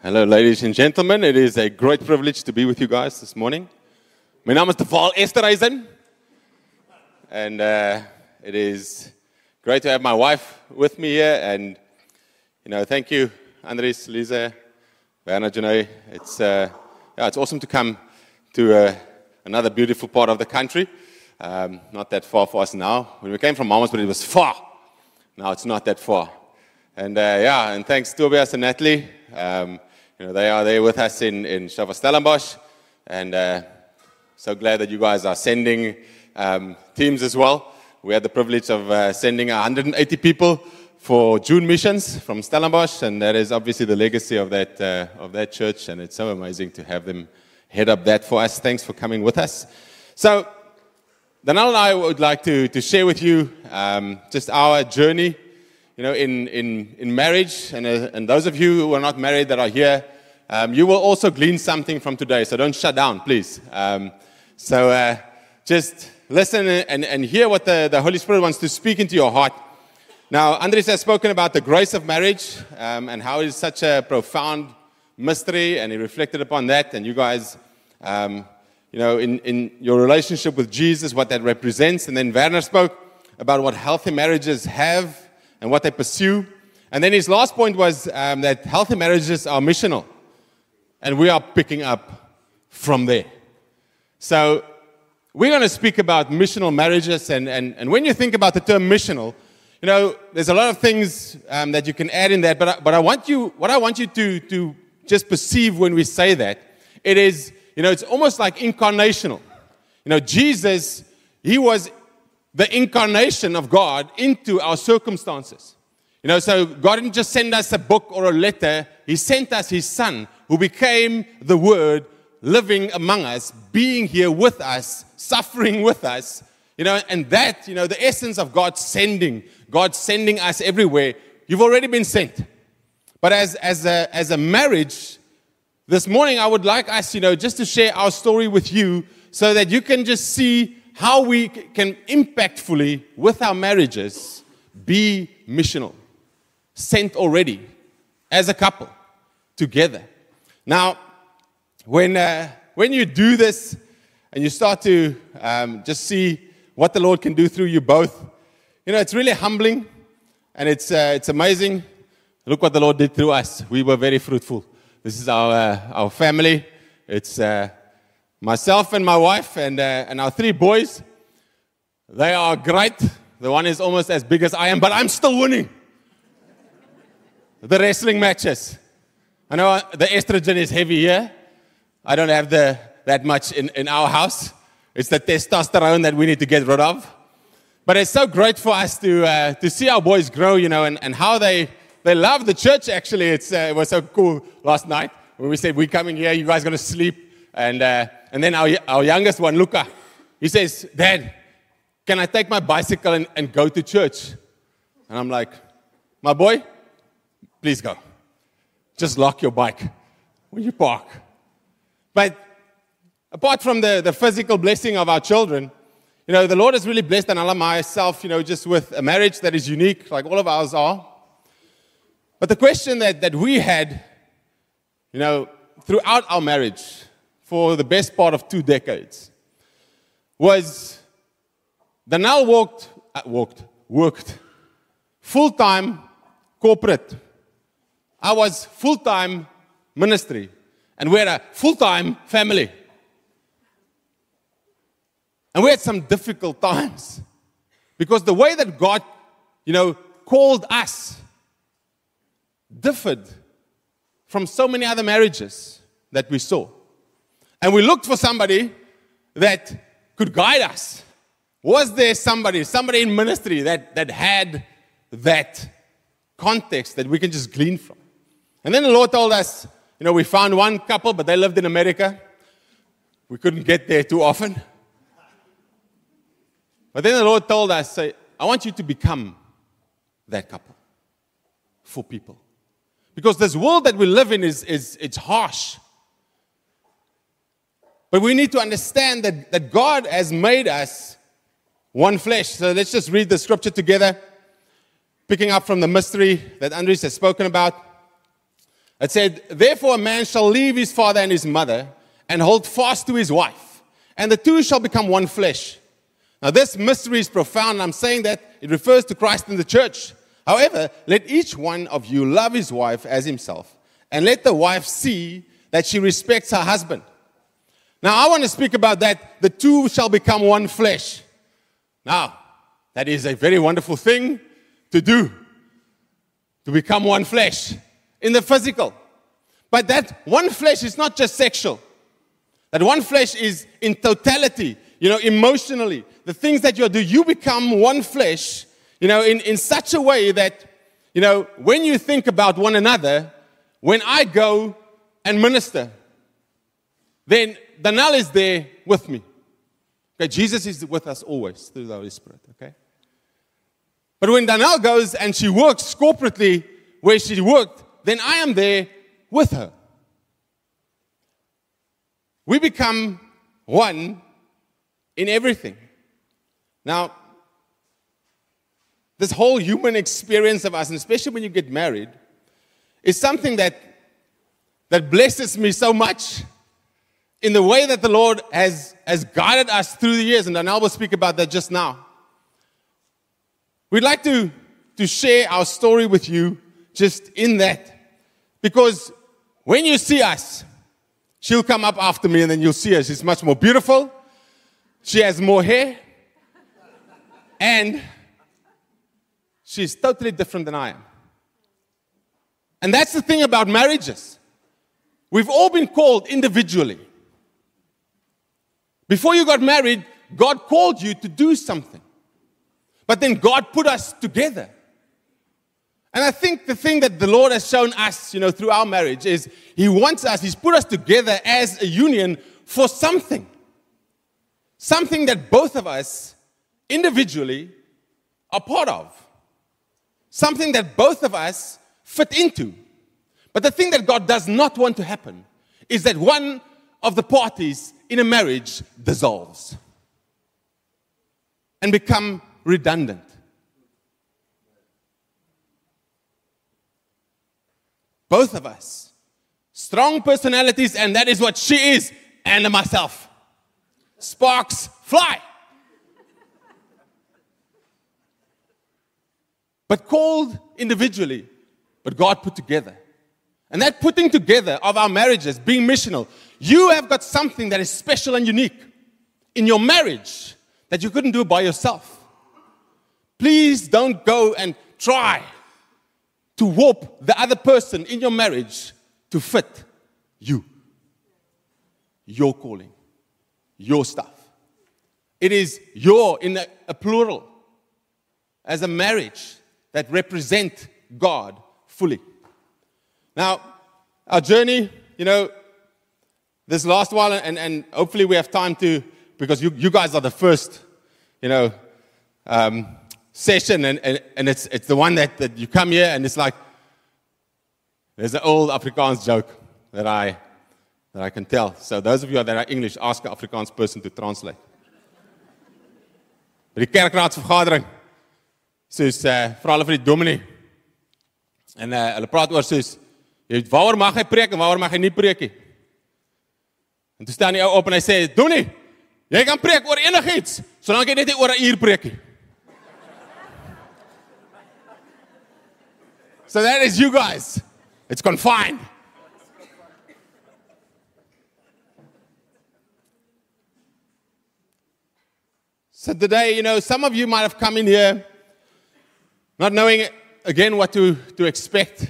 Hello, ladies and gentlemen. It is a great privilege to be with you guys this morning. My name is Deval Esterhuizen, and it is great to have my wife with me here. And thank you, Andries, Lisa, Werner, Janay. It's awesome to come to another beautiful part of the country. Not that far for us now. When we came from Malmesbury, it was far. Now it's not that far. And and thanks Tobias and Natalie. They are there with us in Stellenbosch, and so glad that you guys are sending teams as well. We had the privilege of sending 180 people for June missions from Stellenbosch, and that is obviously the legacy of that church, and it's so amazing to have them head up that for us. Thanks for coming with us. So, Danal and I would like to share with you just our journey, in marriage, and those of you who are not married that are here, you will also glean something from today, so don't shut down, please. Just listen and hear what the Holy Spirit wants to speak into your heart. Now, Andries has spoken about the grace of marriage and how it is such a profound mystery, and he reflected upon that, and you guys, in your relationship with Jesus, what that represents. And then Werner spoke about what healthy marriages have and what they pursue. And then his last point was that healthy marriages are missional. And we are picking up from there. So we're going to speak about missional marriages. And when you think about the term missional, there's a lot of things that you can add in that. But what I want you to just perceive when we say that, it is, it's almost like incarnational. Jesus, he was the incarnation of God into our circumstances. So God didn't just send us a book or a letter. He sent us His Son, who became the Word, living among us, being here with us, suffering with us. And that, the essence of God sending us everywhere. You've already been sent. But as a marriage, this morning I would like us, just to share our story with you so that you can just see how we can impactfully, with our marriages, be missional. Sent already, as a couple, together. Now, when you do this, and you start to just see what the Lord can do through you both, it's really humbling, and it's amazing. Look what the Lord did through us. We were very fruitful. This is our family. It's myself and my wife and our 3 boys. They are great. The one is almost as big as I am, but I'm still winning the wrestling matches. I know the estrogen is heavy here. I don't have that much in our house. It's the testosterone that we need to get rid of. But it's so great for us to see our boys grow, and how they love the church. Actually, it was so cool last night when we said, we're coming here, you guys are going to sleep. And then our youngest one, Luca, he says, Dad, can I take my bicycle and go to church? And I'm like, my boy, please go. Just lock your bike when you park. But apart from the physical blessing of our children, the Lord has really blessed Danal and myself, just with a marriage that is unique, like all of ours are. But the question that we had, throughout our marriage, for the best part of 2 decades, was Danal worked full-time corporate. I was full-time ministry, and we had a full-time family. And we had some difficult times, because the way that God, called us differed from so many other marriages that we saw. And we looked for somebody that could guide us. Was there somebody in ministry that had that context that we can just glean from? And then the Lord told us, we found one couple, but they lived in America. We couldn't get there too often. But then the Lord told us, I want you to become that couple for people. Because this world that we live in it's harsh. But we need to understand that God has made us one flesh. So let's just read the scripture together, picking up from the mystery that Andries has spoken about. It said, therefore a man shall leave his father and his mother and hold fast to his wife, and the two shall become one flesh. Now this mystery is profound. I'm saying that it refers to Christ and the church. However, let each one of you love his wife as himself, and let the wife see that she respects her husband. Now I want to speak about that. The two shall become one flesh. Now, that is a very wonderful thing to do, to become one flesh in the physical. But that one flesh is not just sexual. That one flesh is in totality, emotionally. The things that you do, you become one flesh, in such a way that, when you think about one another, when I go and minister, then Daniel is there with me. Okay, Jesus is with us always through the Holy Spirit, okay? But when Daniel goes and she works corporately where she worked, then I am there with her. We become one in everything. Now, this whole human experience of us, and especially when you get married, is something that blesses me so much in the way that the Lord has guided us through the years, and I will speak about that just now. We'd like to share our story with you just in that, because when you see us, she'll come up after me and then you'll see her. She's much more beautiful, she has more hair, and she's totally different than I am. And that's the thing about marriages. We've all been called individually. Before you got married, God called you to do something. But then God put us together. And I think the thing that the Lord has shown us, through our marriage is He wants us, He's put us together as a union for something. Something that both of us individually are part of. Something that both of us fit into. But the thing that God does not want to happen is that one of the parties in a marriage dissolves and become redundant. Both of us, strong personalities, and that is what she is, and myself. Sparks fly. But called individually, but God put together. And that putting together of our marriages, being missional, you have got something that is special and unique in your marriage that you couldn't do by yourself. Please don't go and try to warp the other person in your marriage to fit you. Your calling, your stuff. It is your, in a plural, as a marriage that represent God fully. Now, our journey, this last while, and hopefully we have time to, because you guys are the first, session, and it's the one that you come here, and it's like, there's an old Afrikaans joke that I can tell. So those of you that are English, ask an Afrikaans person to translate. By die kerkraadsvergadering, soos, vra hulle vir die dominee, en hulle praat oor soos, waaroor mag hy preek en waaroor mag hy nie preek nie. En toe staan die ou op en hy sê, dominee, jy kan preek oor enigiets, solank jy net nie oor 'n uur preek nie. So that is you guys. It's confined. So today, some of you might have come in here not knowing, again, what to expect.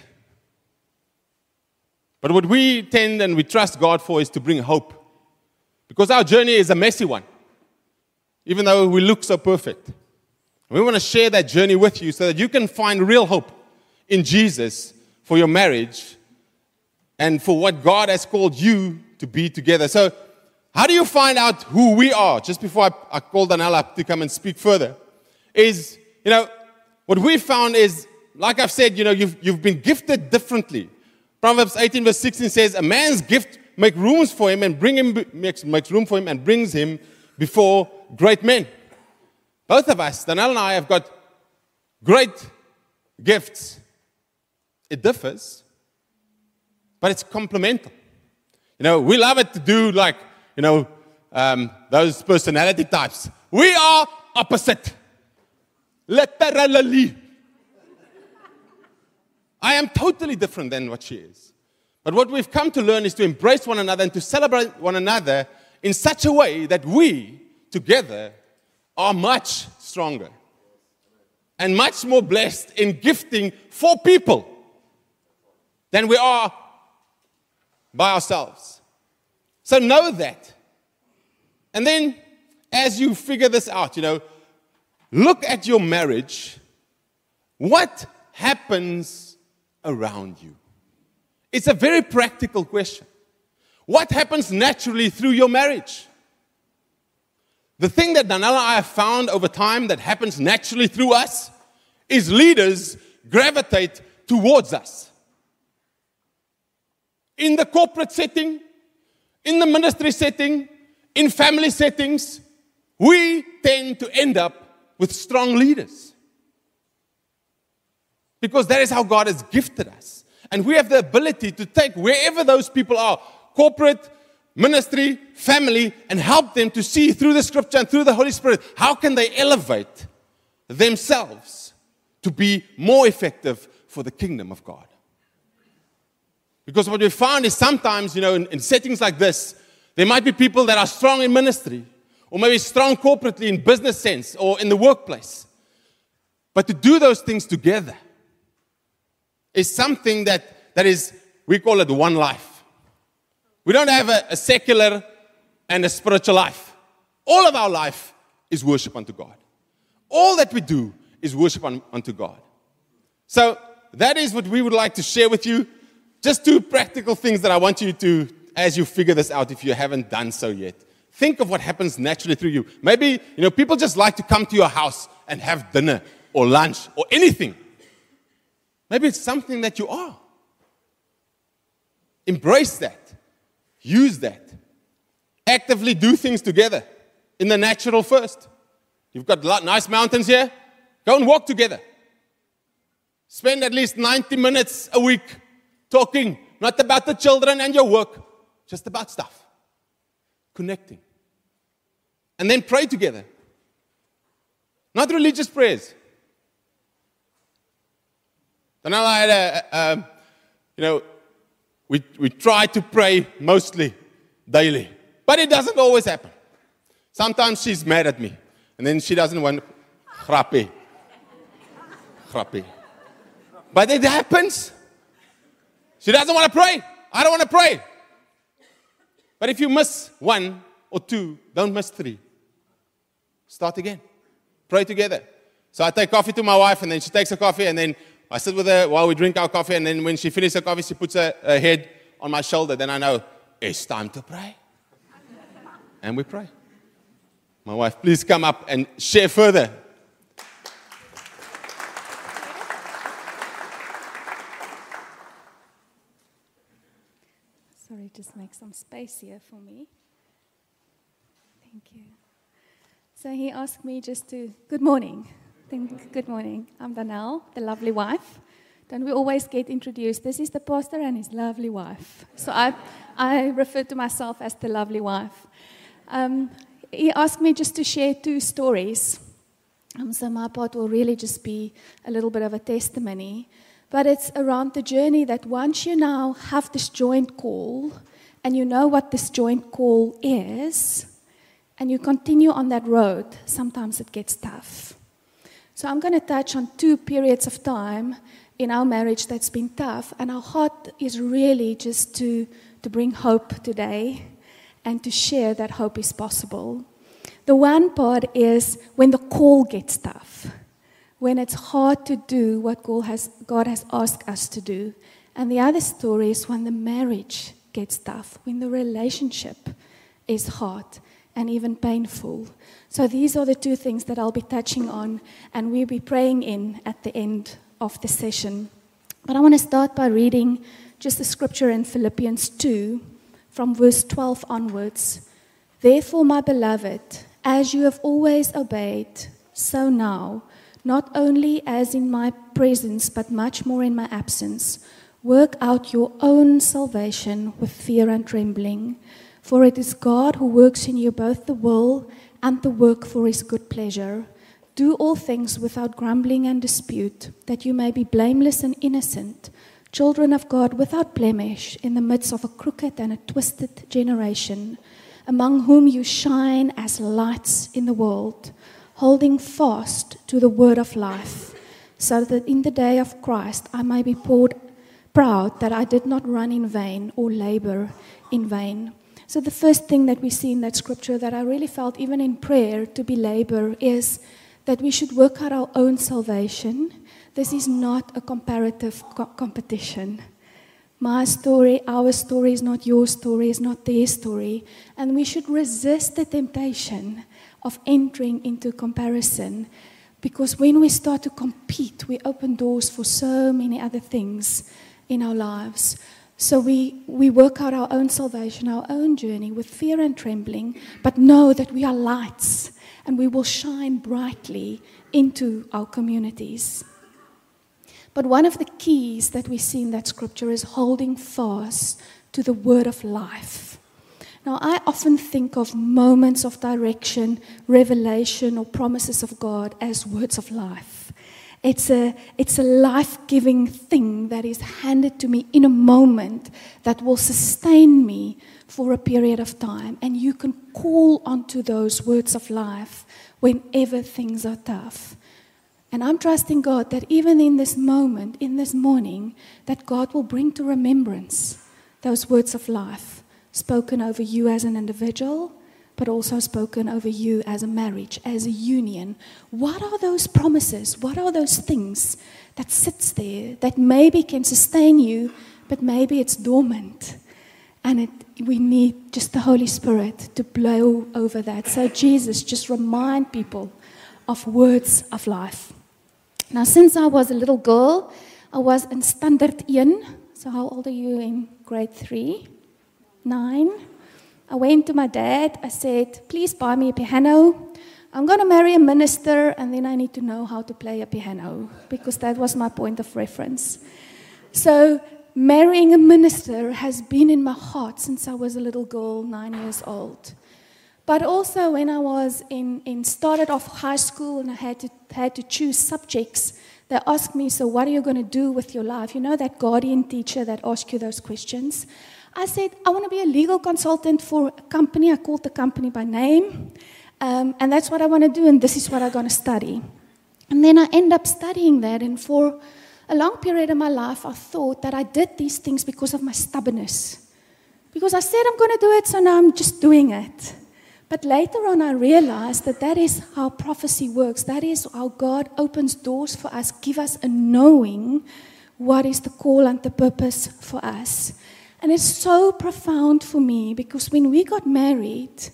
But what we tend and we trust God for is to bring hope. Because our journey is a messy one, even though we look so perfect. We want to share that journey with you so that you can find real hope in Jesus for your marriage and for what God has called you to be together. So how do you find out who we are? Just before I call Daniel up to come and speak further, is, what we found is, like I've said, you've been gifted differently. Proverbs 18 verse 16 says, a man's gift makes room for him and brings him before great men. Both of us, Daniel and I, have got great gifts. It differs, but it's complemental. We love it to do like, those personality types. We are opposite. Literally. I am totally different than what she is. But what we've come to learn is to embrace one another and to celebrate one another in such a way that we, together, are much stronger and much more blessed in gifting for people than we are by ourselves. So know that. And then, as you figure this out, look at your marriage. What happens around you? It's a very practical question. What happens naturally through your marriage? The thing that Danella and I have found over time that happens naturally through us is leaders gravitate towards us. In the corporate setting, in the ministry setting, in family settings, we tend to end up with strong leaders. Because that is how God has gifted us. And we have the ability to take wherever those people are, corporate, ministry, family, and help them to see through the Scripture and through the Holy Spirit, how can they elevate themselves to be more effective for the kingdom of God. Because what we found is sometimes, in settings like this, there might be people that are strong in ministry, or maybe strong corporately in business sense, or in the workplace. But to do those things together is something that is, we call it one life. We don't have a secular and a spiritual life. All of our life is worship unto God. All that we do is worship unto God. So that is what we would like to share with you. Just 2 practical things that I want you to, as you figure this out, if you haven't done so yet. Think of what happens naturally through you. Maybe, people just like to come to your house and have dinner or lunch or anything. Maybe it's something that you are. Embrace that. Use that. Actively do things together in the natural first. You've got nice mountains here. Go and walk together. Spend at least 90 minutes a week talking, not about the children and your work, just about stuff. Connecting. And then pray together. Not religious prayers. And I had we try to pray mostly daily. But it doesn't always happen. Sometimes she's mad at me. And then she doesn't want grappie. But it happens. She doesn't want to pray. I don't want to pray. But if you miss 1 or 2, don't miss 3. Start again. Pray together. So I take coffee to my wife, and then she takes a coffee, and then I sit with her while we drink our coffee, and then when she finishes her coffee, she puts her head on my shoulder. Then I know, it's time to pray. And we pray. My wife, please come up and share further. Sorry, just make some space here for me. Thank you. So he asked me good morning. Good morning. I'm Danelle, the lovely wife. Don't we always get introduced? This is the pastor and his lovely wife. So I refer to myself as the lovely wife. He asked me just to share 2 stories. So my part will really just be a little bit of a testimony. But it's around the journey that once you now have this joint call, and you know what this joint call is, and you continue on that road, sometimes it gets tough. So I'm going to touch on 2 periods of time in our marriage that's been tough, and our heart is really just to bring hope today and to share that hope is possible. The one part is when the call gets tough, when it's hard to do what God has asked us to do. And the other story is when the marriage gets tough, when the relationship is hard and even painful. So these are the 2 things that I'll be touching on, and we'll be praying in at the end of the session. But I want to start by reading just the scripture in Philippians 2, from verse 12 onwards. Therefore, my beloved, as you have always obeyed, so now, not only as in my presence, but much more in my absence, Work out your own salvation with fear and trembling, for it is God who works in you both the will and the work for his good pleasure. Do all things without grumbling and dispute, that you may be blameless and innocent, children of God without blemish, in the midst of a crooked and a twisted generation, among whom you shine as lights in the world, holding fast to the word of life, so that in the day of Christ I may be proud that I did not run in vain or labor in vain. So the first thing that we see in that scripture that I really felt, even in prayer, to be labor, is that we should work out our own salvation. This is not a comparative competition. My story, our story is not your story, is not their story. And we should resist the temptation of entering into comparison, because when we start to compete, we open doors for so many other things in our lives. So we work out our own salvation, our own journey with fear and trembling, but know that we are lights and we will shine brightly into our communities. But one of the keys that we see in that scripture is holding fast to the word of life. Now, I often think of moments of direction, revelation, or promises of God as words of life. It's a life-giving thing that is handed to me in a moment that will sustain me for a period of time. And you can call onto those words of life whenever things are tough. And I'm trusting God that even in this moment, in this morning, that God will bring to remembrance those words of life spoken over you as an individual, but also spoken over you as a marriage, as a union. What are those promises? What are those things that sits there that maybe can sustain you, but maybe it's dormant? And we need just the Holy Spirit to blow over that. So Jesus, just remind people of words of life. Now, since I was a little girl, I was in Standard 1. So how old are you in grade 3? 9? I went to my dad. I said, please buy me a piano. I'm going to marry a minister, and then I need to know how to play a piano, because that was my point of reference. So marrying a minister has been in my heart since I was a little girl, 9 years old. But also when I was started off high school and I had to choose subjects, they asked me, so what are you going to do with your life? You know that guardian teacher that asks you those questions? I said, I want to be a legal consultant for a company. I called the company by name. And that's what I want to do, and this is what I'm going to study. And then I end up studying that, and for a long period of my life, I thought that I did these things because of my stubbornness. Because I said I'm going to do it, so now I'm just doing it. But later on, I realized that that is how prophecy works. That is how God opens doors for us, give us a knowing what is the call and the purpose for us. And it's so profound for me, because when we got married,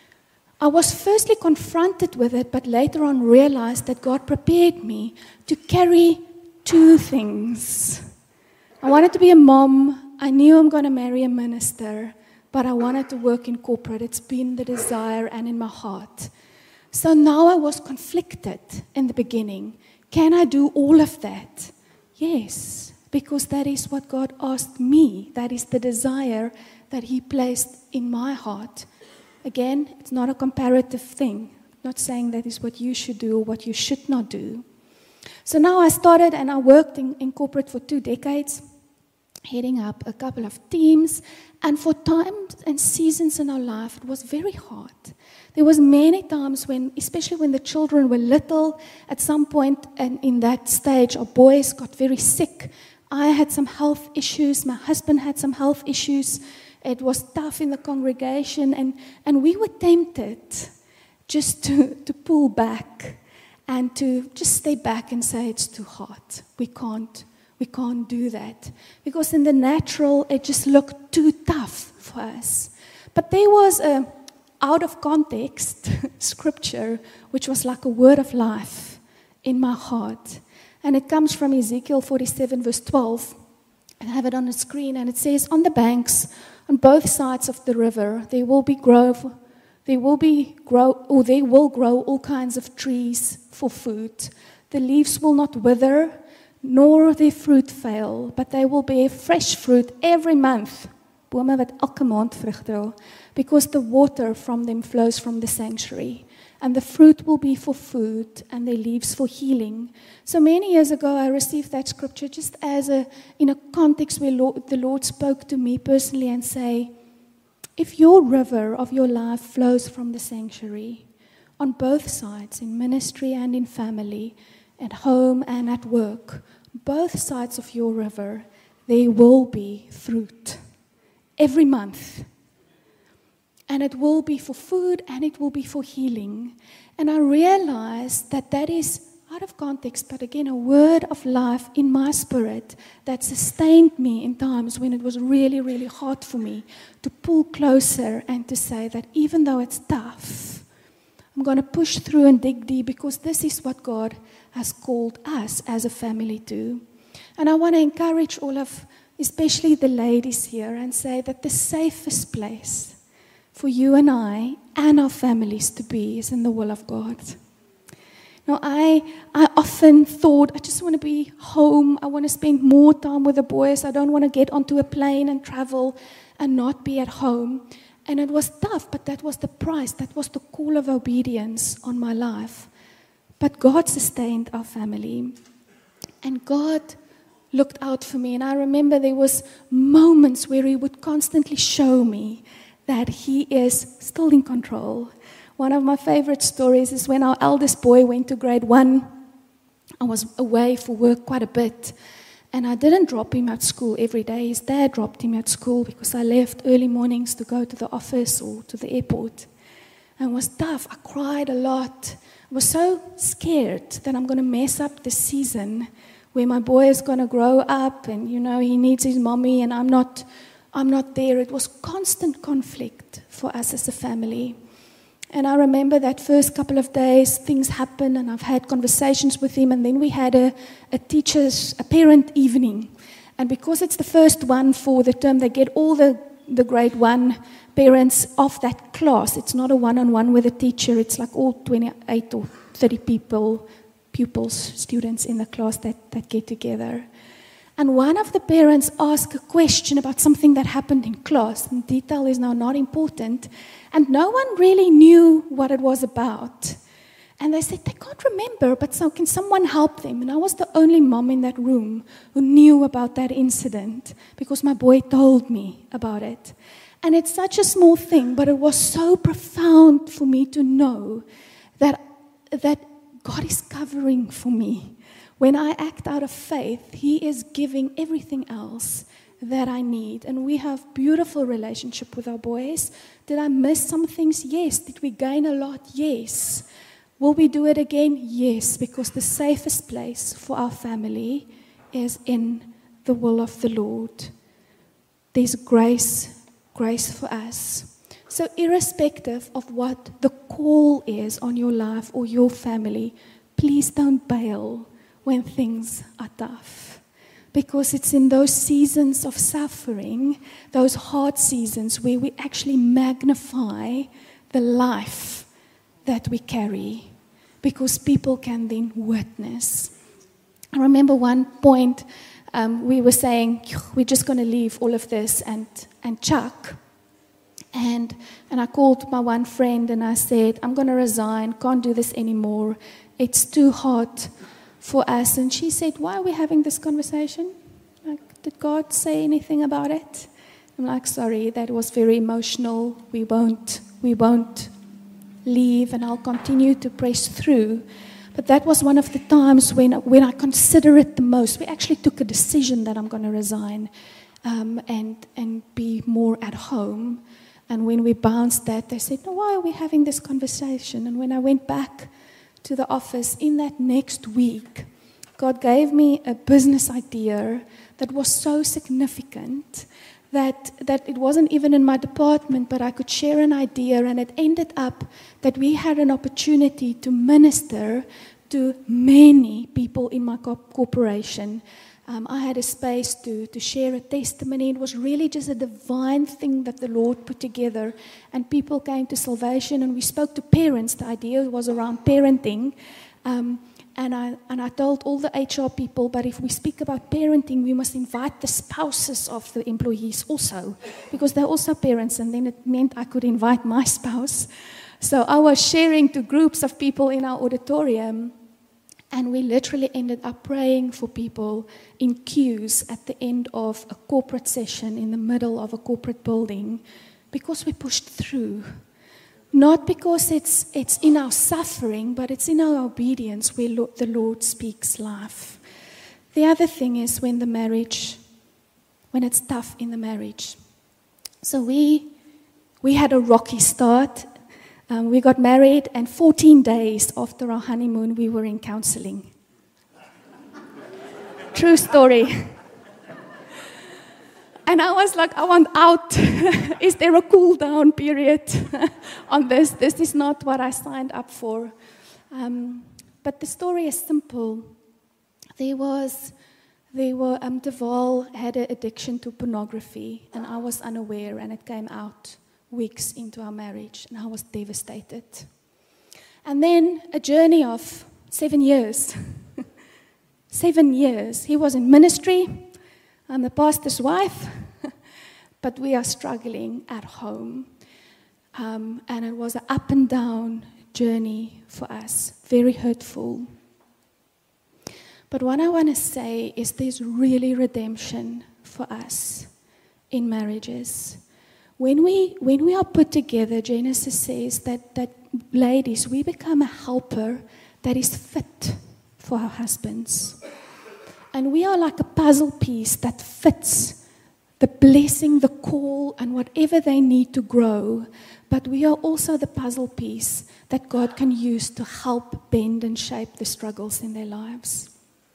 I was firstly confronted with it, but later on realized that God prepared me to carry two things. I wanted to be a mom. I knew I'm going to marry a minister, but I wanted to work in corporate. It's been the desire and in my heart. So now I was conflicted in the beginning. Can I do all of that? Yes. Because that is what God asked me. That is the desire that He placed in my heart. Again, it's not a comparative thing. I'm not saying that is what you should do or what you should not do. So now I started and I worked in corporate for 2 decades, heading up a couple of teams. And for times and seasons in our life, it was very hard. There was many times when, especially when the children were little, at some point and in that stage, our boys got very sick. I had some health issues. My husband had some health issues. It was tough in the congregation. And we were tempted just to pull back and to just stay back and say it's too hard. We can't do that. Because in the natural, it just looked too tough for us. But there was a out of context scripture which was like a word of life in my heart. And it comes from Ezekiel 47 verse 12. I have it on the screen, and it says, on the banks, on both sides of the river, there will grow all kinds of trees for food. The leaves will not wither, nor their fruit fail, but they will bear fresh fruit every month. Bome wat elke maand vrug dra, because the water from them flows from the sanctuary. And the fruit will be for food, and their leaves for healing. So many years ago, I received that scripture just as in a context where the Lord spoke to me personally and say, if your river of your life flows from the sanctuary, on both sides, in ministry and in family, at home and at work, both sides of your river, there will be fruit every month. And it will be for food and it will be for healing. And I realized that is out of context, but again, a word of life in my spirit that sustained me in times when it was really, really hard for me to pull closer and to say that even though it's tough, I'm going to push through and dig deep, because this is what God has called us as a family to. And I want to encourage all of, especially the ladies here, and say that the safest place for you and I and our families to be is in the will of God. Now, I often thought, I just want to be home. I want to spend more time with the boys. I don't want to get onto a plane and travel and not be at home. And it was tough, but that was the price. That was the call of obedience on my life. But God sustained our family. And God looked out for me. And I remember there was moments where He would constantly show me that He is still in control. One of my favorite stories is when our eldest boy went to grade 1. I was away for work quite a bit. And I didn't drop him at school every day. His dad dropped him at school because I left early mornings to go to the office or to the airport. And it was tough. I cried a lot. I was so scared that I'm going to mess up the season where my boy is going to grow up and, he needs his mommy and I'm not there. It was constant conflict for us as a family. And I remember that first couple of days, things happened, and I've had conversations with him, and then we had a parent evening. And because it's the first one for the term, they get all the grade 1 parents of that class. It's not a one-on-one with a teacher. It's like all 28 or 30 pupils, students in the class that get together. And one of the parents asked a question about something that happened in class. And detail is now not important. And no one really knew what it was about. And they said, they can't remember, but so can someone help them? And I was the only mom in that room who knew about that incident because my boy told me about it. And it's such a small thing, but it was so profound for me to know that God is covering for me. When I act out of faith, He is giving everything else that I need. And we have beautiful relationship with our boys. Did I miss some things? Yes. Did we gain a lot? Yes. Will we do it again? Yes, because the safest place for our family is in the will of the Lord. There's grace for us. So irrespective of what the call is on your life or your family, please don't bail when things are tough. Because it's in those seasons of suffering, those hard seasons, where we actually magnify the life that we carry. Because people can then witness. I remember one point we were saying, we're just going to leave all of this and chuck. And I called my one friend and I said, I'm going to resign, can't do this anymore. It's too hard for us. And she said, why are we having this conversation? Like, did God say anything about it? I'm like, sorry, that was very emotional. We won't leave, and I'll continue to press through. But that was one of the times when I consider it the most. We actually took a decision that I'm going to resign and be more at home. And when we bounced that, they said, no, why are we having this conversation? And when I went back to the office in that next week, God gave me a business idea that was so significant that it wasn't even in my department, but I could share an idea, and it ended up that we had an opportunity to minister to many people in my corporation. I had a space to share a testimony. It was really just a divine thing that the Lord put together, and people came to salvation, and we spoke to parents. The idea was around parenting, And I told all the HR people, but if we speak about parenting, we must invite the spouses of the employees also, because they're also parents, and then it meant I could invite my spouse. So I was sharing to groups of people in our auditorium, and we literally ended up praying for people in queues at the end of a corporate session in the middle of a corporate building, because we pushed through. Not because it's in our suffering, but it's in our obedience where the Lord speaks life. The other thing is when it's tough in the marriage. So we had a rocky start. We got married, and 14 days after our honeymoon, we were in counseling. True story. And I was like, I want out. Is there a cool down period on this? This is not what I signed up for. But the story is simple. Deval had an addiction to pornography, and I was unaware, and it came out weeks into our marriage, and I was devastated. And then a journey of 7 years. 7 years. He was in ministry. I'm the pastor's wife, but we are struggling at home. And it was an up and down journey for us, very hurtful. But what I want to say is there's really redemption for us in marriages. When we are put together, Genesis says that ladies, we become a helper that is fit for our husbands. And we are like a puzzle piece that fits the blessing, the call, and whatever they need to grow. But we are also the puzzle piece that God can use to help bend and shape the struggles in their lives.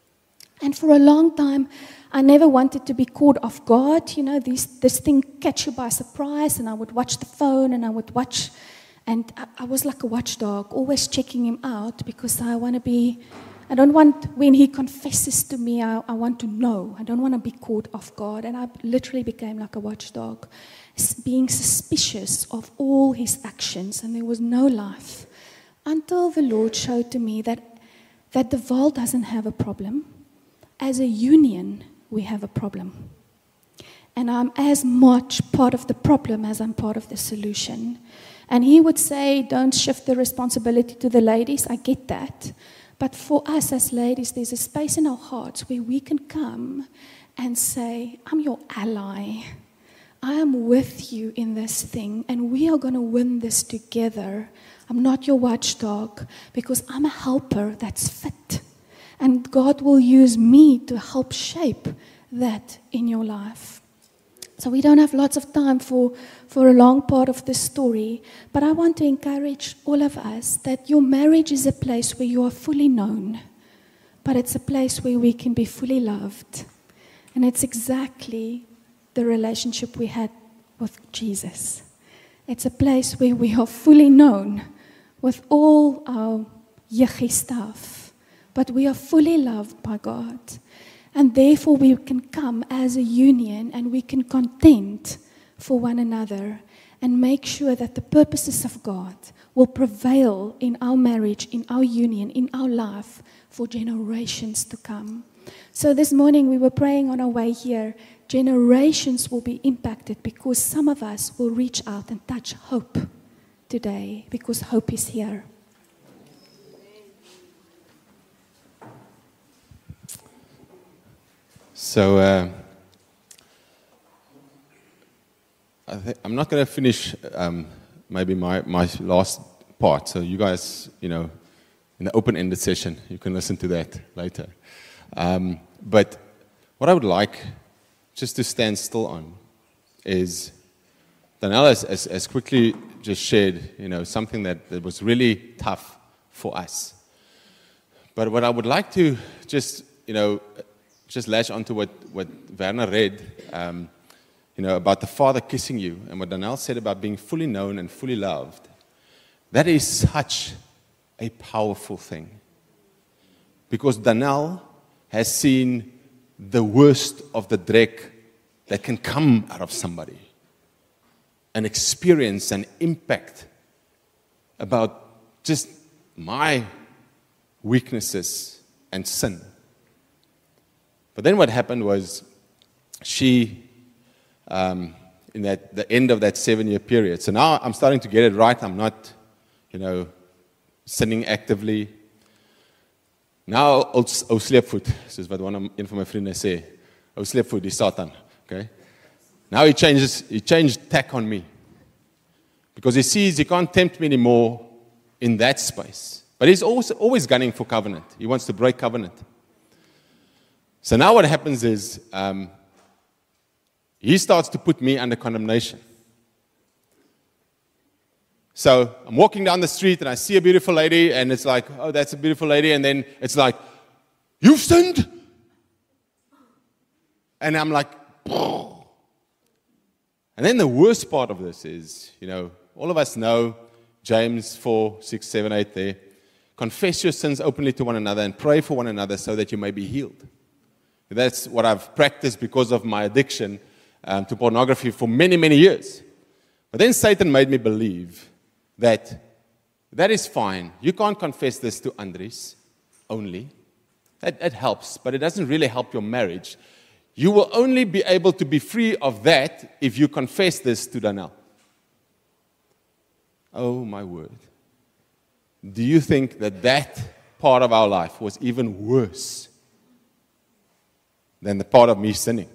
And for a long time, I never wanted to be caught off guard. You know, this thing catch you by surprise, and I would watch the phone, and I would watch, and I was like a watchdog, always checking him out, because I don't want, when he confesses to me, I want to know. I don't want to be caught off guard. And I literally became like a watchdog, being suspicious of all his actions, and there was no life. Until the Lord showed to me that Deval doesn't have a problem. As a union, we have a problem. And I'm as much part of the problem as I'm part of the solution. And he would say, don't shift the responsibility to the ladies. I get that. But for us as ladies, there's a space in our hearts where we can come and say, I'm your ally. I am with you in this thing, and we are going to win this together. I'm not your watchdog, because I'm a helper that's fit. And God will use me to help shape that in your life. So we don't have lots of time for a long part of the story, but I want to encourage all of us that your marriage is a place where you are fully known, but it's a place where we can be fully loved. And it's exactly the relationship we had with Jesus. It's a place where we are fully known with all our yucky stuff, but we are fully loved by God. And therefore we can come as a union, and we can contend for one another and make sure that the purposes of God will prevail in our marriage, in our union, in our life for generations to come. So this morning we were praying on our way here. Generations will be impacted because some of us will reach out and touch hope today, because hope is here. So I'm not going to finish maybe my last part. So you guys, in the open-ended session, you can listen to that later. But what I would like just to stand still on is Danielle has quickly just shared, something that was really tough for us. But what I would like to just latch onto what Werner read, about the Father kissing you, and what Danielle said about being fully known and fully loved. That is such a powerful thing. Because Danielle has seen the worst of the dreck that can come out of somebody. An experience, an impact about just my weaknesses, and sin. But then what happened was she, in the end of that 7-year period, so now I'm starting to get it right. I'm not, sinning actively. Nou, ou sleepvoet, soos wat een van my vriende sê. Ou sleepvoet, die Satan. Okay? Now he changed tack on me. Because he sees he can't tempt me anymore in that space. But he's always gunning for covenant. He wants to break covenant. So now what happens is, he starts to put me under condemnation. So I'm walking down the street and I see a beautiful lady and it's like, oh, that's a beautiful lady. And then it's like, you've sinned. And I'm like, oh. And then the worst part of this is, all of us know James 4, 6, 7, 8 there. Confess your sins openly to one another and pray for one another so that you may be healed. That's what I've practiced because of my addiction to pornography for many, many years. But then Satan made me believe that is fine. You can't confess this to Andries only. It helps, but it doesn't really help your marriage. You will only be able to be free of that if you confess this to Daniel. Oh, my word. Do you think that part of our life was even worse than the part of me sinning?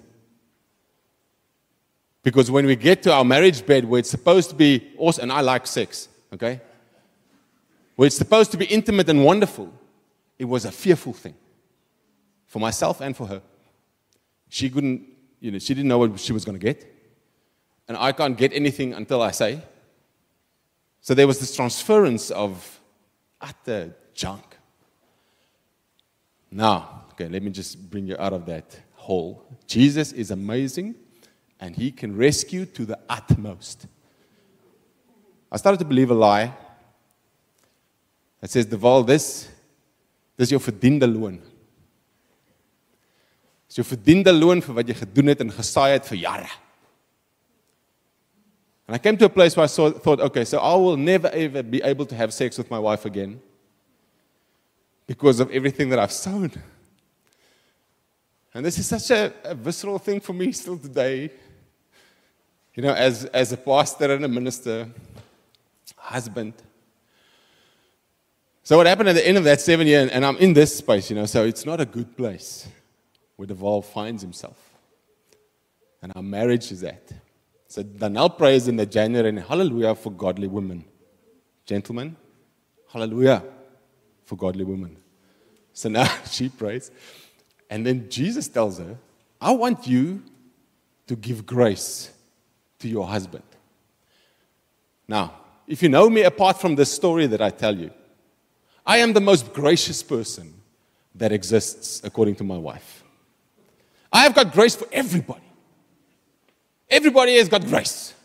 Because when we get to our marriage bed where it's supposed to be awesome, and I like sex, okay? Where it's supposed to be intimate and wonderful, it was a fearful thing for myself and for her. She couldn't, she didn't know what she was going to get. And I can't get anything until I say. So there was this transference of utter junk. Now, okay, let me just bring you out of that hole. Jesus is amazing, and he can rescue to the utmost. I started to believe a lie that says, Deval, dis jou verdiende loon. Dis jou verdiende loon vir wat jy gedoen het en gesaai het vir jare. And I came to a place where I thought, okay, so I will never ever be able to have sex with my wife again because of everything that I've sown. And this is such a visceral thing for me still today. As a pastor and a minister, husband. So what happened at the end of that 7 year, and I'm in this space, so it's not a good place where Deval finds himself. And our marriage is at. So Daniel prays in the January, and hallelujah for godly women. Gentlemen, hallelujah for godly women. So now she prays. And then Jesus tells her, I want you to give grace to your husband. Now, if you know me apart from this story that I tell you, I am the most gracious person that exists according to my wife. I have got grace for everybody. Everybody has got grace.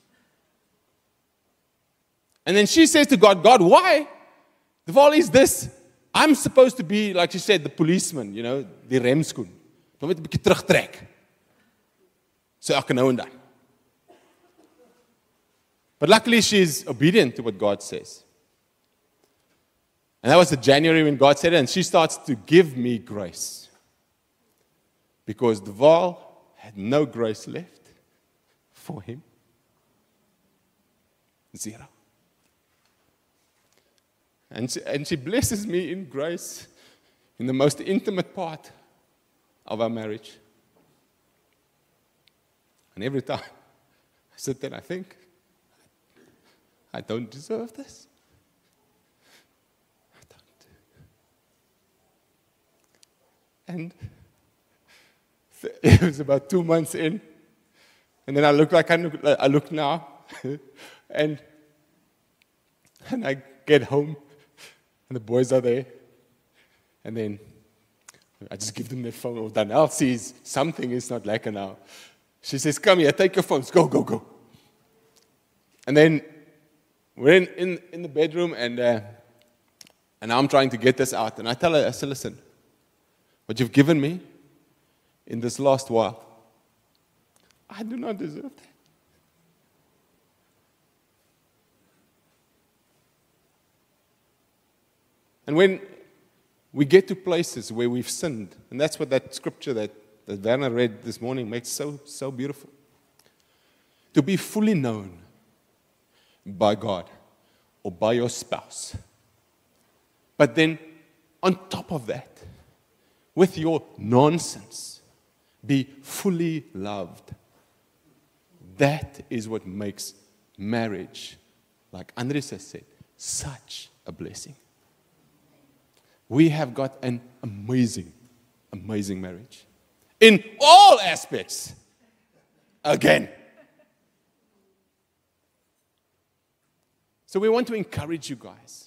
And then she says to God, God, why? Deval is this. I'm supposed to be, like she said, the policeman, die remskoen. Dan moet 'n bietjie terugtrek. So ek nou en dan. But luckily she's obedient to what God says. And that was the January when God said it, and she starts to give me grace. Because Deval had no grace left for him. Zero. And she blesses me in grace in the most intimate part of our marriage. And every time I sit there and I think, I don't deserve this. I don't. And it was about 2 months in, and then I look like I look now, and I get home, and the boys are there, and then I just give them their phone. Or Danielle sees something is not lekker now. She says, come here, take your phones, go, go, go. And then we're in the bedroom, and I'm trying to get this out. And I tell her, I say, listen, what you've given me in this last while, I do not deserve that. And when we get to places where we've sinned. And that's what that scripture that Werner read this morning makes so beautiful. To be fully known by God or by your spouse. But then, on top of that, with your nonsense, be fully loved. That is what makes marriage, like Andres has said, such a blessing. We have got an amazing, amazing marriage. In all aspects. Again. So we want to encourage you guys.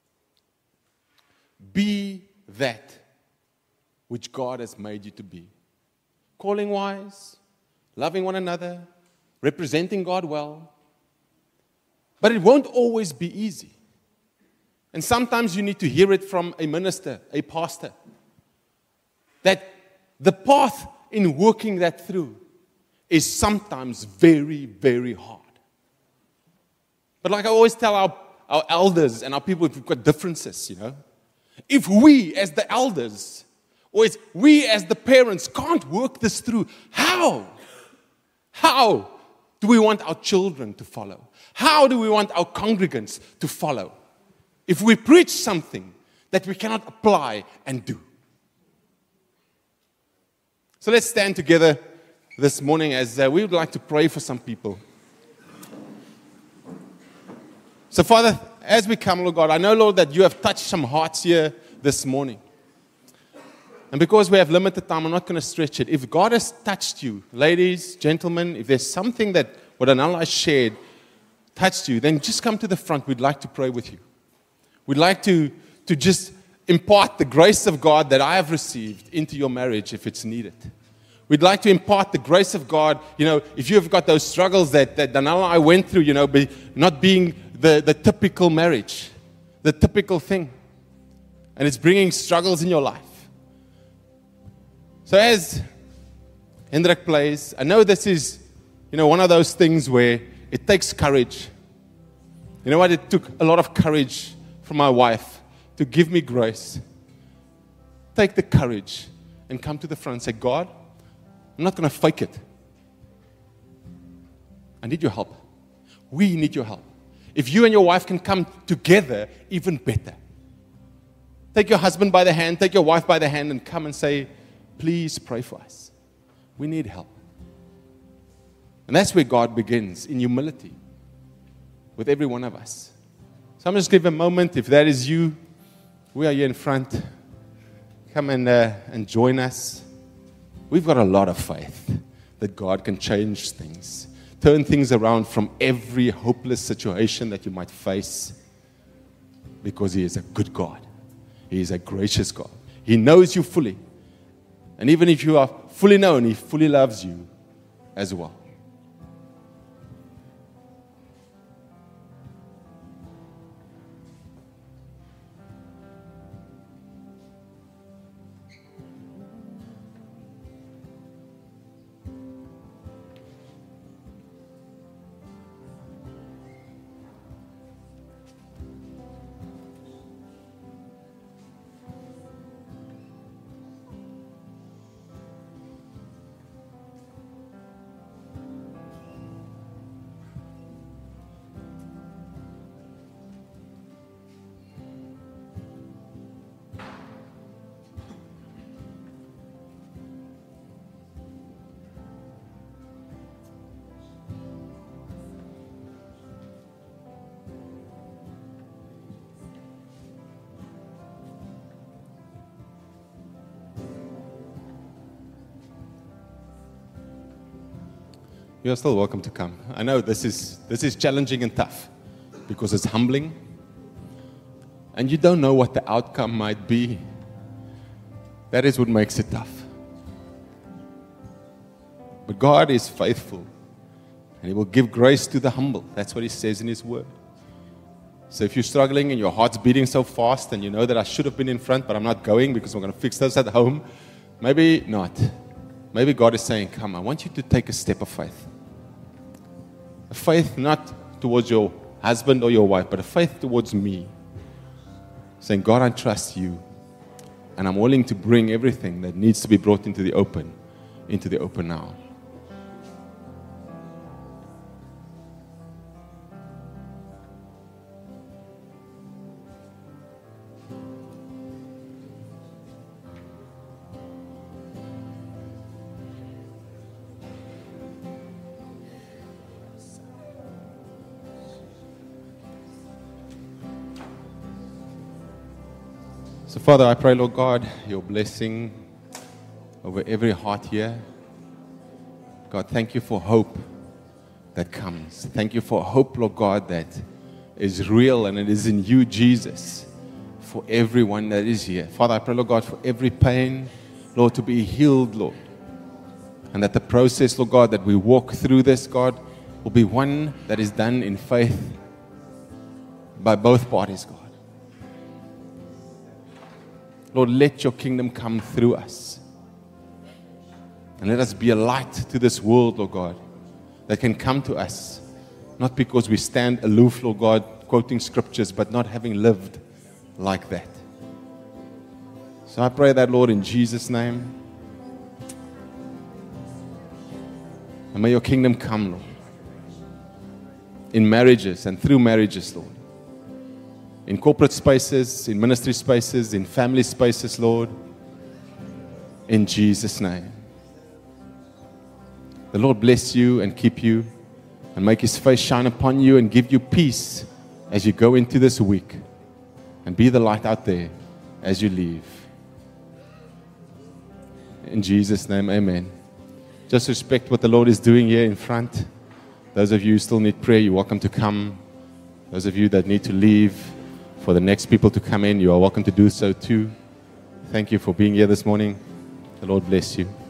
Be that which God has made you to be. Calling wise, loving one another, representing God well. But it won't always be easy. And sometimes you need to hear it from a minister, a pastor, that the path in working that through is sometimes very, very hard. But like I always tell our elders and our people who've got differences, if we as the elders, or as we as the parents can't work this through, how? How do we want our children to follow? How do we want our congregants to follow? If we preach something that we cannot apply and do. So let's stand together this morning as we would like to pray for some people. So Father, as we come, Lord God, I know, Lord, that you have touched some hearts here this morning. And because we have limited time, I'm not going to stretch it. If God has touched you, ladies, gentlemen, if there's something that what Anala shared touched you, then just come to the front. We'd like to pray with you. We'd like to just impart the grace of God that I have received into your marriage if it's needed. We'd like to impart the grace of God, if you've got those struggles that Danala and I went through, not being the typical marriage, the typical thing. And it's bringing struggles in your life. So as Hendrik plays, I know this is, one of those things where it takes courage. You know what? It took a lot of courage from my wife to give me grace. Take the courage and come to the front and say, God, I'm not going to fake it. I need your help. We need your help. If you and your wife can come together, even better. Take your husband by the hand, take your wife by the hand, and come and say, please pray for us. We need help. And that's where God begins, in humility, with every one of us. So I'm just give a moment. If that is you, we are here in front. Come and join us. We've got a lot of faith that God can change things, turn things around from every hopeless situation that you might face, because He is a good God. He is a gracious God. He knows you fully. And even if you are fully known, He fully loves you as well. You are still welcome to come. I know this is challenging and tough because it's humbling. And you don't know what the outcome might be. That is what makes it tough. But God is faithful. And He will give grace to the humble. That's what He says in His word. So if you're struggling and your heart's beating so fast and you know that I should have been in front, but I'm not going because I'm going to fix this at home, maybe not. Maybe God is saying, come, I want you to take a step of faith. A faith not towards your husband or your wife, but a faith towards me. Saying, God, I trust you. And I'm willing to bring everything that needs to be brought into the open now. So, Father, I pray, Lord God, your blessing over every heart here. God, thank you for hope that comes. Thank you for hope, Lord God, that is real and it is in you, Jesus, for everyone that is here. Father, I pray, Lord God, for every pain, Lord, to be healed, Lord. And that the process, Lord God, that we walk through this, God, will be one that is done in faith by both parties, God. Lord, let your kingdom come through us. And let us be a light to this world, Lord God, that can come to us, not because we stand aloof, Lord God, quoting scriptures, but not having lived like that. So I pray that, Lord, in Jesus' name. And may your kingdom come, Lord, in marriages and through marriages, Lord. In corporate spaces, in ministry spaces, in family spaces, Lord, in Jesus' name. The Lord bless you and keep you and make his face shine upon you and give you peace as you go into this week, and be the light out there as you leave. In Jesus' name, amen. Just respect what the Lord is doing here in front. Those of you who still need prayer, you're welcome to come. Those of you that need to leave, for the next people to come in, you are welcome to do so too. Thank you for being here this morning. The Lord bless you.